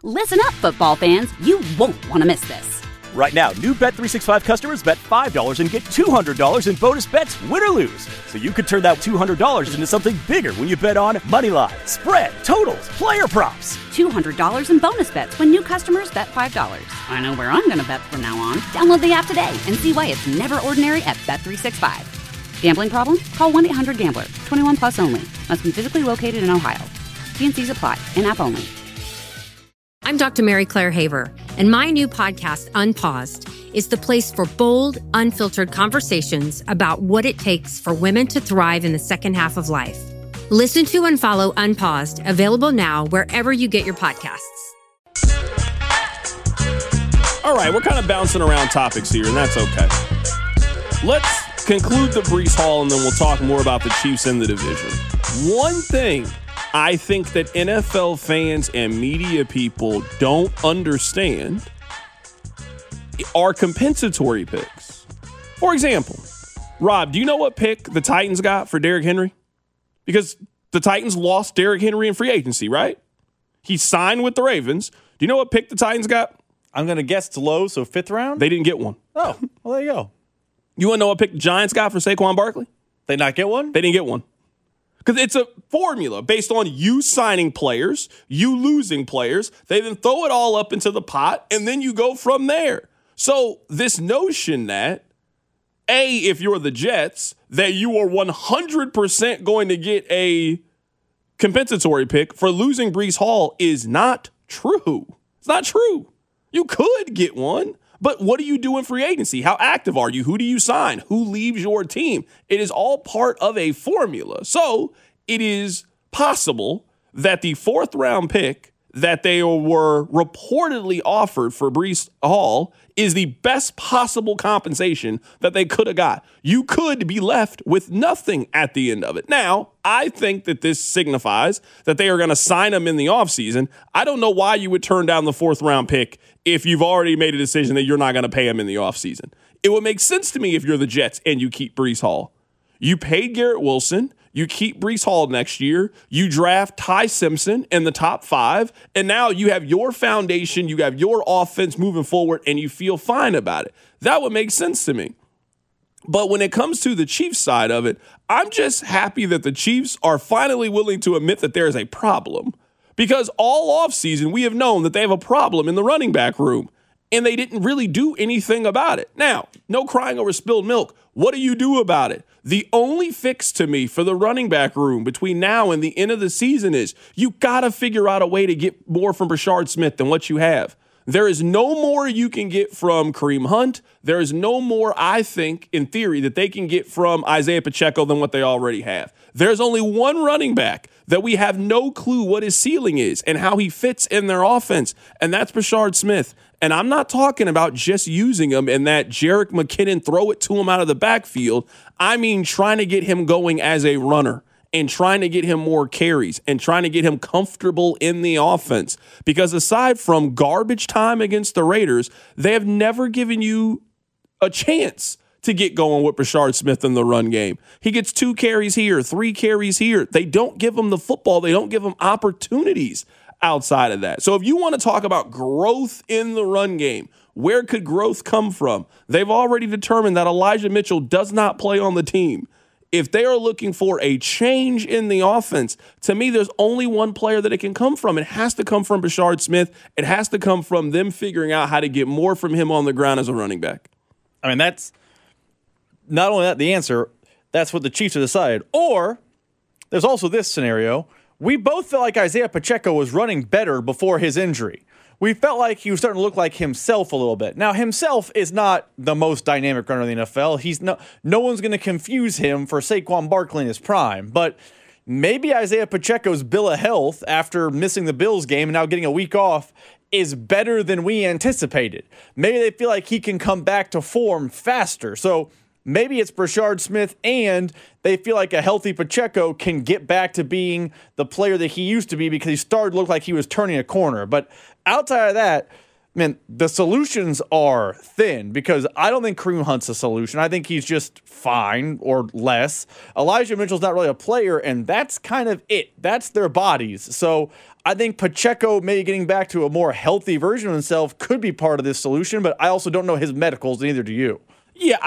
Listen up, football fans. You won't want to miss this. Right now, new Bet365 customers bet $5 and get $200 in bonus bets, win or lose. So you could turn that $200 into something bigger when you bet on money line, spread, totals, player props. $200 in bonus bets when new customers bet $5. I know where I'm going to bet from now on. Download the app today and see why it's never ordinary at Bet365. Gambling problem? Call 1-800-GAMBLER. 21 plus only. Must be physically located in Ohio. T&Cs apply. In-app only. I'm Dr. Mary Claire Haver, and my new podcast, Unpaused, is the place for bold, unfiltered conversations about what it takes for women to thrive in the second half of life. Listen to and follow Unpaused, available now wherever you get your podcasts. All right, we're kind of bouncing around topics here, and that's okay. Let's conclude the Breece Hall, and then we'll talk more about the Chiefs in the division. One thing I think that NFL fans and media people don't understand are compensatory picks. For example, Rob, do you know what pick the Titans got for Derrick Henry? Because the Titans lost Derrick Henry in free agency, right? He signed with the Ravens. Do you know what pick the Titans got? I'm going to guess it's low, so 5th round? They didn't get one. Oh, well, there you go. You want to know what pick the Giants got for Saquon Barkley? They not get one? They didn't get one. Because it's a formula based on you signing players, you losing players. They then throw it all up into the pot, and then you go from there. So this notion that, A, if you're the Jets, that you are 100% going to get a compensatory pick for losing Breece Hall is not true. It's not true. You could get one. But what do you do in free agency? How active are you? Who do you sign? Who leaves your team? It is all part of a formula. So it is possible that the 4th round pick that they were reportedly offered for Breece Hall is the best possible compensation that they could have got. You could be left with nothing at the end of it. Now, I think that this signifies that they are going to sign him in the offseason. I don't know why you would turn down the 4th round pick if you've already made a decision that you're not going to pay him in the offseason. It would make sense to me if you're the Jets and you keep Breece Hall. You paid Garrett Wilson. You keep Breece Hall next year. You draft Ty Simpson in the top 5. And now you have your foundation. You have your offense moving forward, and you feel fine about it. That would make sense to me. But when it comes to the Chiefs side of it, I'm just happy that the Chiefs are finally willing to admit that there is a problem. Because all offseason, we have known that they have a problem in the running back room. And they didn't really do anything about it. Now, no crying over spilled milk. What do you do about it? The only fix to me for the running back room between now and the end of the season is you got to figure out a way to get more from Brashard Smith than what you have. There is no more you can get from Kareem Hunt. There is no more, I think, in theory, that they can get from Isaiah Pacheco than what they already have. There's only one running back that we have no clue what his ceiling is and how he fits in their offense, and that's Brashard Smith. And I'm not talking about just using him and that Jerick McKinnon throw it to him out of the backfield. I mean trying to get him going as a runner and trying to get him more carries and trying to get him comfortable in the offense. Because aside from garbage time against the Raiders, they have never given you a chance to get going with Brashard Smith in the run game. He gets 2 carries here, 3 carries here. They don't give him the football. They don't give him opportunities outside of that. So if you want to talk about growth in the run game, where could growth come from? They've already determined that Elijah Mitchell does not play on the team. If they are looking for a change in the offense, to me, there's only one player that it can come from. It has to come from Brashard Smith. It has to come from them figuring out how to get more from him on the ground as a running back. I mean, that's not only that the answer, that's what the Chiefs have decided. Or there's also this scenario. We both felt like Isaiah Pacheco was running better before his injury. We felt like he was starting to look like himself a little bit. Now, himself is not the most dynamic runner in the NFL. He's no one's going to confuse him for Saquon Barkley in his prime. But maybe Isaiah Pacheco's bill of health after missing the Bills game and now getting a week off is better than we anticipated. Maybe they feel like he can come back to form faster. So maybe it's Brashard Smith, and they feel like a healthy Pacheco can get back to being the player that he used to be because he started to look like he was turning a corner. But outside of that, man, the solutions are thin because I don't think Kareem Hunt's a solution. I think he's just fine or less. Elijah Mitchell's not really a player, and that's kind of it. That's their bodies. So I think Pacheco maybe getting back to a more healthy version of himself could be part of this solution, but I also don't know his medicals, neither do you. Yeah,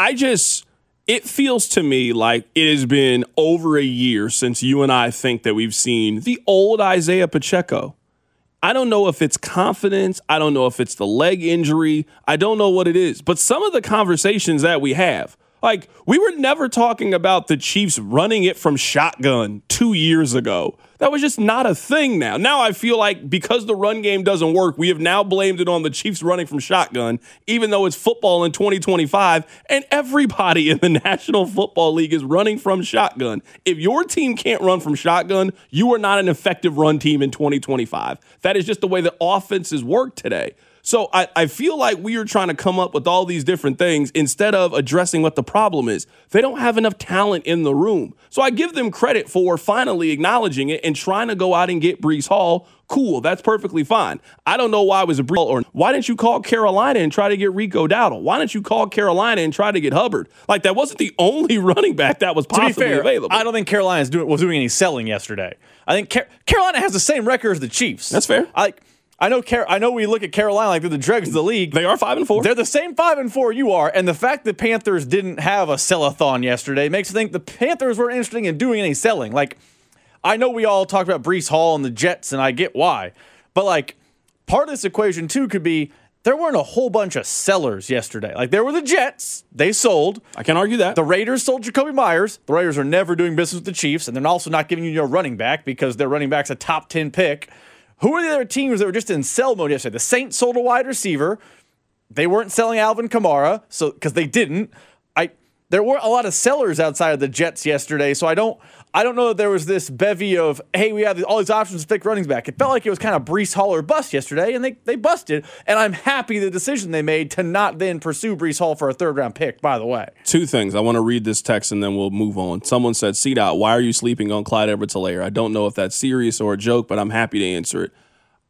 it feels to me like it has been over a year since you and I think that we've seen the old Isaiah Pacheco. I don't know if it's confidence. I don't know if it's the leg injury. I don't know what it is. But some of the conversations that we have, like we were never talking about the Chiefs running it from shotgun 2 years ago. That was just not a thing now. Now I feel like because the run game doesn't work, we have now blamed it on the Chiefs running from shotgun, even though it's football in 2025, and everybody in the National Football League is running from shotgun. If your team can't run from shotgun, you are not an effective run team in 2025. That is just the way the offenses work today. So I feel like we are trying to come up with all these different things instead of addressing what the problem is. They don't have enough talent in the room. So I give them credit for finally acknowledging it and trying to go out and get Breece Hall. Cool, that's perfectly fine. I don't know why it was a Breece, or why didn't you call Carolina and try to get Rico Dowdle? Why didn't you call Carolina and try to get Hubbard? Like, that wasn't the only running back that was possibly available. I don't think Carolina was doing any selling yesterday. I think Carolina has the same record as the Chiefs. That's fair. I know we look at Carolina like they're the dregs of the league. They are 5-4. They're the same 5-4 you are, and the fact that Panthers didn't have a sell-a-thon yesterday makes me think the Panthers weren't interested in doing any selling. Like, I know we all talked about Breece Hall and the Jets, and I get why. But, like, part of this equation, too, could be there weren't a whole bunch of sellers yesterday. Like, there were the Jets. They sold. I can't argue that. The Raiders sold Jacoby Myers. The Raiders are never doing business with the Chiefs, and they're also not giving you your running back because their running back's a top 10 pick. Who are the other teams that were just in sell mode yesterday? The Saints sold a wide receiver. They weren't selling Alvin Kamara, so because they didn't. There weren't a lot of sellers outside of the Jets yesterday, so I don't know that there was this bevy of, hey, we have all these options to pick running back. It felt like it was kind of Breece Hall or bust yesterday, and they busted. And I'm happy the decision they made to not then pursue Breece Hall for a third-round pick, by the way. Two things. I want to read this text, and then we'll move on. Someone said, CDOT, why are you sleeping on Clyde Edwards-Helaire? I don't know if that's serious or a joke, but I'm happy to answer it.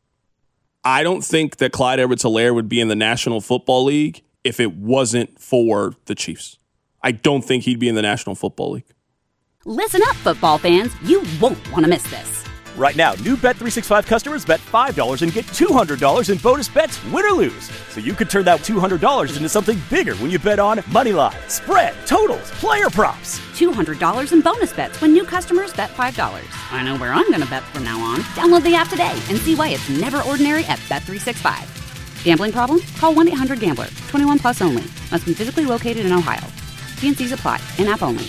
I don't think that Clyde Edwards-Helaire would be in the National Football League if it wasn't for the Chiefs. I don't think he'd be in the National Football League. Listen up, football fans. You won't want to miss this. Right now, new Bet365 customers bet $5 and get $200 in bonus bets, win or lose. So you could turn that $200 into something bigger when you bet on money line, spread, totals, player props. $200 in bonus bets when new customers bet $5. I know where I'm going to bet from now on. Download the app today and see why it's never ordinary at Bet365. Gambling problem? Call 1-800-GAMBLER. 21 plus only. Must be physically located in Ohio. T&Cs apply. In-app only.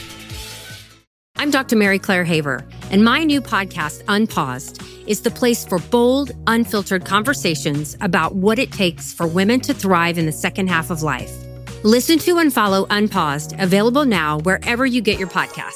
I'm Dr. Mary Claire Haver, and my new podcast, Unpaused, is the place for bold, unfiltered conversations about what it takes for women to thrive in the second half of life. Listen to and follow Unpaused, available now wherever you get your podcasts.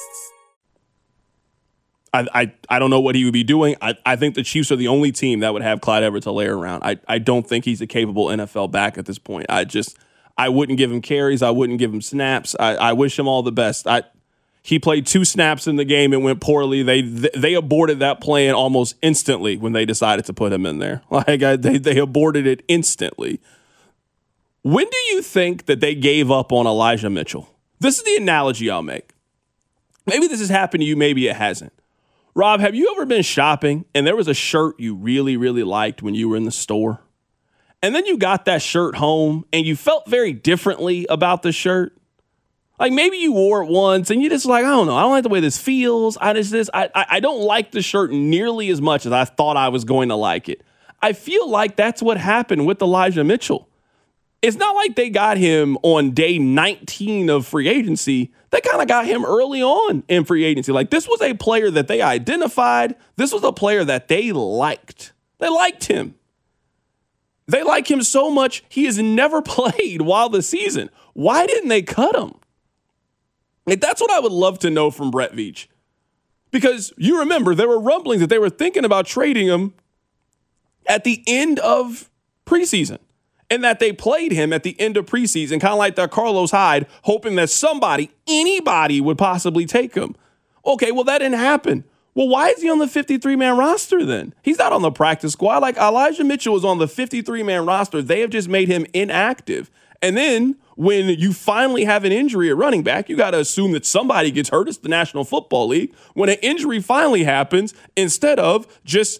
I don't know what he would be doing. I think the Chiefs are the only team that would have Clyde Edwards-Helaire around. I don't think he's a capable NFL back at this point. I wouldn't give him carries. I wouldn't give him snaps. I wish him all the best. He played 2 snaps in the game and went poorly. They aborted that plan almost instantly when they decided to put him in there. They aborted it instantly. When do you think that they gave up on Elijah Mitchell? This is the analogy I'll make. Maybe this has happened to you. Maybe it hasn't. Rob, have you ever been shopping and there was a shirt you really, really liked when you were in the store? And then you got that shirt home and you felt very differently about the shirt? Like maybe you wore it once and you just like, I don't know. I don't like the way this feels. I don't like the shirt nearly as much as I thought I was going to like it. I feel like that's what happened with Elijah Mitchell. It's not like they got him on day 19 of free agency. They kind of got him early on in free agency. Like this was a player that they identified. This was a player that they liked. They liked him. They like him so much, he has never played while the season. Why didn't they cut him? Like, that's what I would love to know from Brett Veach. Because you remember, there were rumblings that they were thinking about trading him at the end of preseason. And that they played him at the end of preseason, kind of like that Carlos Hyde, hoping that anybody would possibly take him. Okay, well, that didn't happen. Well, why is he on the 53-man roster then? He's not on the practice squad. Like, Elijah Mitchell is on the 53-man roster. They have just made him inactive. And then when you finally have an injury at running back, you got to assume that somebody gets hurt. It's the National Football League. When an injury finally happens, instead of just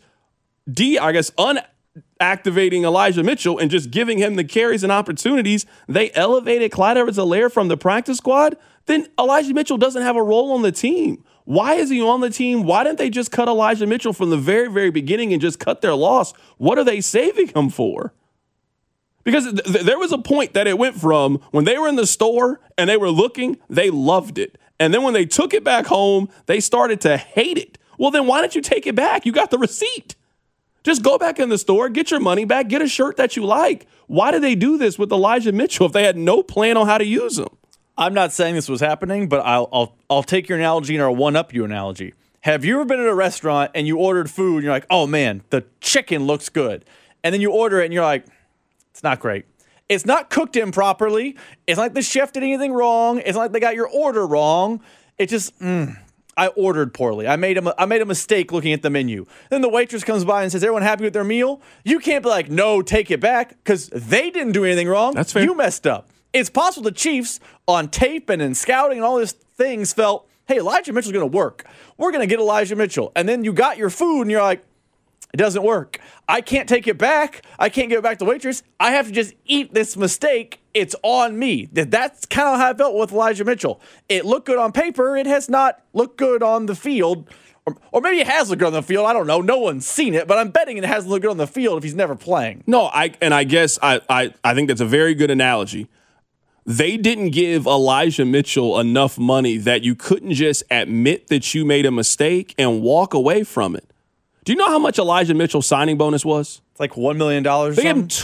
unactivating Elijah Mitchell and just giving him the carries and opportunities, they elevated Clyde Edwards-Helaire from the practice squad. Then Elijah Mitchell doesn't have a role on the team. Why is he on the team? Why didn't they just cut Elijah Mitchell from the very, very beginning and just cut their loss? What are they saving him for? Because there was a point that it went from when they were in the store and they were looking, they loved it. And then when they took it back home, they started to hate it. Well, then why didn't you take it back? You got the receipt. Just go back in the store, get your money back, get a shirt that you like. Why did they do this with Elijah Mitchell if they had no plan on how to use him? I'm not saying this was happening, but I'll take your analogy and I'll one-up you analogy. Have you ever been at a restaurant and you ordered food and you're like, oh man, the chicken looks good. And then you order it and you're like, it's not great. It's not cooked improperly. It's not like the chef did anything wrong. It's not like they got your order wrong. It just, I ordered poorly. I made a mistake looking at the menu. Then the waitress comes by and says, everyone happy with their meal? You can't be like, no, take it back, because they didn't do anything wrong. That's fair. You messed up. It's possible the Chiefs on tape and in scouting and all these things felt, hey, Elijah Mitchell's going to work. We're going to get Elijah Mitchell. And then you got your food and you're like, it doesn't work. I can't take it back. I can't give it back to the waitress. I have to just eat this mistake. It's on me. That's kind of how I felt with Elijah Mitchell. It looked good on paper. It has not looked good on the field. Or maybe it has looked good on the field. I don't know. No one's seen it, but I'm betting it hasn't looked good on the field if he's never playing. No, I guess I think that's a very good analogy. They didn't give Elijah Mitchell enough money that you couldn't just admit that you made a mistake and walk away from it. Do you know how much Elijah Mitchell's signing bonus was? It's like $1 million. They gave him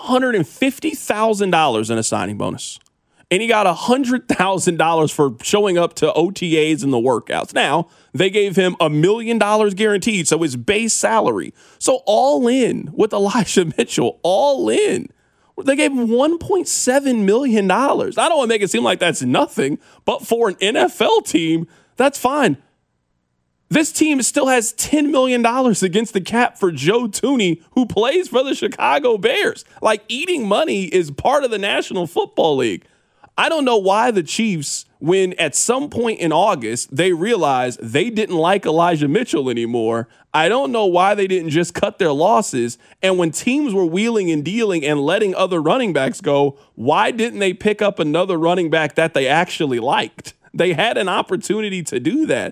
$250,000 in a signing bonus. And he got $100,000 for showing up to OTAs and the workouts. Now, they gave him $1 million guaranteed, so his base salary. So all in with Elijah Mitchell, all in. They gave him $1.7 million. I don't want to make it seem like that's nothing, but for an NFL team, that's fine. This team still has $10 million against the cap for Joe Thuney, who plays for the Chicago Bears. Like, eating money is part of the National Football League. I don't know why the Chiefs, when at some point in August, they realized they didn't like Elijah Mitchell anymore, I don't know why they didn't just cut their losses. And when teams were wheeling and dealing and letting other running backs go, why didn't they pick up another running back that they actually liked? They had an opportunity to do that.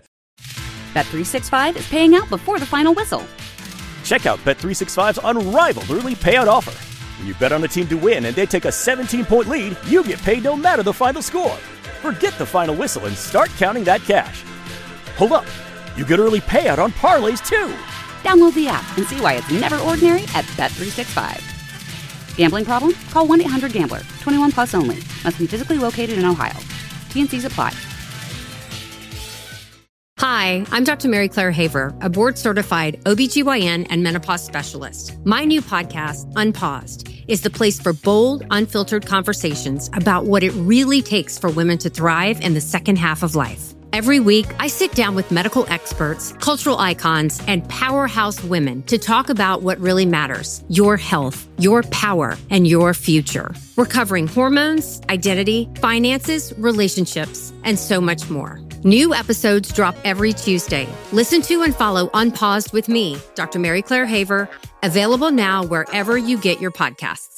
Bet365 is paying out before the final whistle. Check out Bet365's unrivaled early payout offer. When you bet on a team to win and they take a 17-point lead, you get paid no matter the final score. Forget the final whistle and start counting that cash. Hold up. You get early payout on parlays, too. Download the app and see why it's never ordinary at Bet365. Gambling problem? Call 1-800-GAMBLER. 21 plus only. Must be physically located in Ohio. T&Cs apply. Hi, I'm Dr. Mary Claire Haver, a board-certified OBGYN and menopause specialist. My new podcast, Unpaused, is the place for bold, unfiltered conversations about what it really takes for women to thrive in the second half of life. Every week, I sit down with medical experts, cultural icons, and powerhouse women to talk about what really matters: your health, your power, and your future. We're covering hormones, identity, finances, relationships, and so much more. New episodes drop every Tuesday. Listen to and follow Unpaused with me, Dr. Mary Claire Haver, available now wherever you get your podcasts.